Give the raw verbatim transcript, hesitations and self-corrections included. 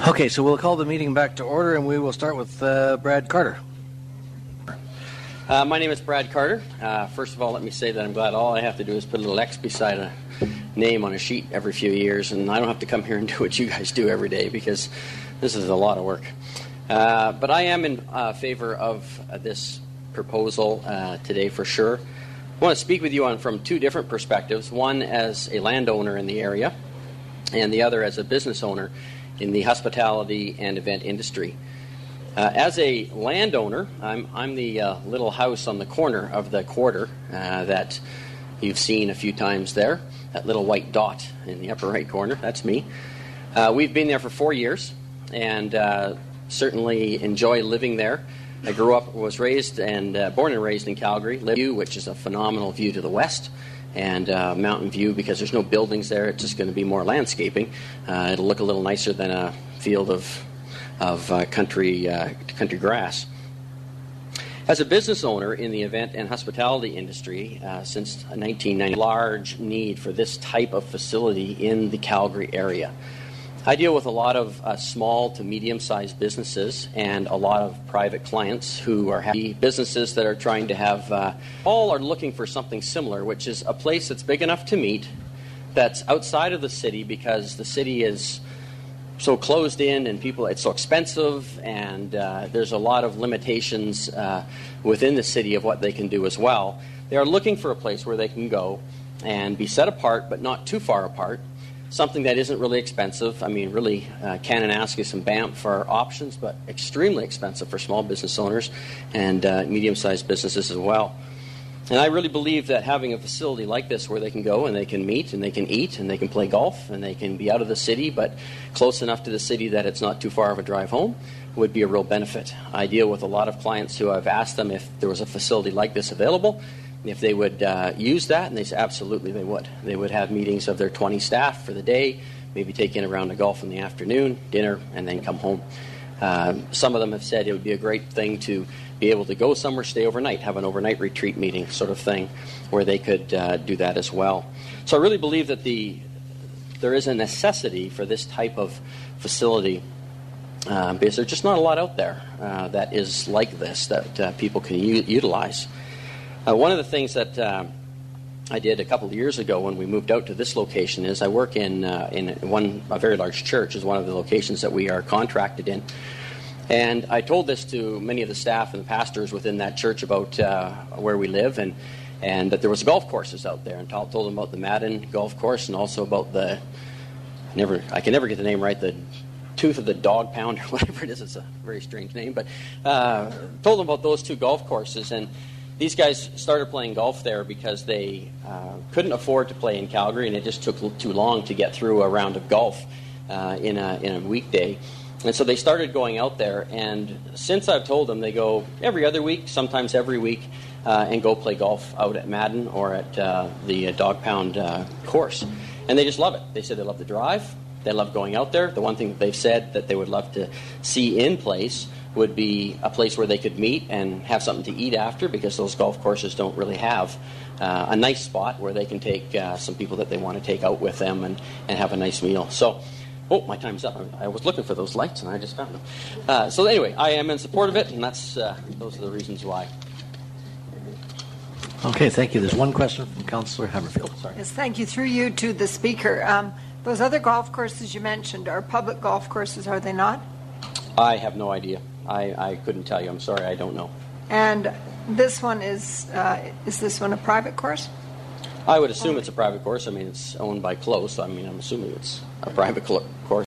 Okay, so we'll call the meeting back to order, and we will start with uh, Brad Carter. Uh, my name is Brad Carter. Uh, first of all, let me say that I'm glad all I have to do is put a little X beside a name on a sheet every few years, and I don't have to come here and do what you guys do every day, because this is a lot of work. Uh, but I am in uh, favor of uh, this proposal uh, today for sure. I want to speak with you on from two different perspectives, one as a landowner in the area and the other as a business owner in the hospitality and event industry. Uh, as a landowner, I'm, I'm the uh, little house on the corner of the quarter uh, that you've seen a few times there, that little white dot in the upper right corner, that's me. Uh, we've been there for four years and uh, certainly enjoy living there. I grew up, was raised and uh, born and raised in Calgary, View, which is a phenomenal view to the west, and uh, Mountain View, because there's no buildings there, it's just going to be more landscaping. Uh, it'll look a little nicer than a field of of uh, country uh, country grass. As a business owner in the event and hospitality industry uh, since nineteen ninety, large need for this type of facility in the Calgary area. I deal with a lot of uh, small to medium-sized businesses and a lot of private clients who are happy businesses that are trying to have, uh, all are looking for something similar, which is a place that's big enough to meet, that's outside of the city because the city is so closed in and people, it's so expensive, and uh, there's a lot of limitations uh, within the city of what they can do as well. They are looking for a place where they can go and be set apart, but not too far apart. Something that isn't really expensive. I mean, really, uh, Kananaskis and Banff are options, but extremely expensive for small business owners and uh, medium-sized businesses as well. And I really believe that having a facility like this where they can go and they can meet and they can eat and they can play golf and they can be out of the city but close enough to the city that it's not too far of a drive home would be a real benefit. I deal with a lot of clients who I've asked them if there was a facility like this available, if they would uh, use that, and they say absolutely they would. They would have meetings of their twenty staff for the day, maybe take in a round of golf in the afternoon, dinner, and then come home. Um, some of them have said it would be a great thing to be able to go somewhere, stay overnight, have an overnight retreat meeting sort of thing where they could uh, do that as well. So I really believe that the there is a necessity for this type of facility uh, because there's just not a lot out there uh, that is like this that uh, people can u- utilize. Uh, one of the things that uh, I did a couple of years ago when we moved out to this location is I work in uh, in one a very large church is one of the locations that we are contracted in. And I told this to many of the staff and the pastors within that church about uh, where we live and, and that there was golf courses out there. And told them about the Madden golf course and also about the, I, never, I can never get the name right, the Tooth of the Dog Pound or whatever it is. It's a very strange name. But uh, told them about those two golf courses. And these guys started playing golf there because they uh, couldn't afford to play in Calgary, and it just took too long to get through a round of golf uh, in a in a weekday. And so they started going out there, and since I've told them, they go every other week, sometimes every week, uh, and go play golf out at Madden or at uh, the Dog Pound uh, course. And they just love it. They said they love the drive. They love going out there. The one thing that they've said that they would love to see in place would be a place where they could meet and have something to eat after, because those golf courses don't really have uh, a nice spot where they can take uh, some people that they want to take out with them and, and have a nice meal. So, oh, my time's up. I was looking for those lights and I just found them. Uh, so anyway, I am in support of it, and that's uh, those are the reasons why. Okay, thank you. There's one question from Councillor Hammerfield. Sorry. Yes, thank you. Through you to the Speaker. Um, those other golf courses you mentioned are public golf courses, are they not? I have no idea. I, I couldn't tell you. I'm sorry, I don't know. And this one is, uh, is this one a private course? I would assume it's a private course. I mean, it's owned by Close. I mean, I'm assuming it's a private course.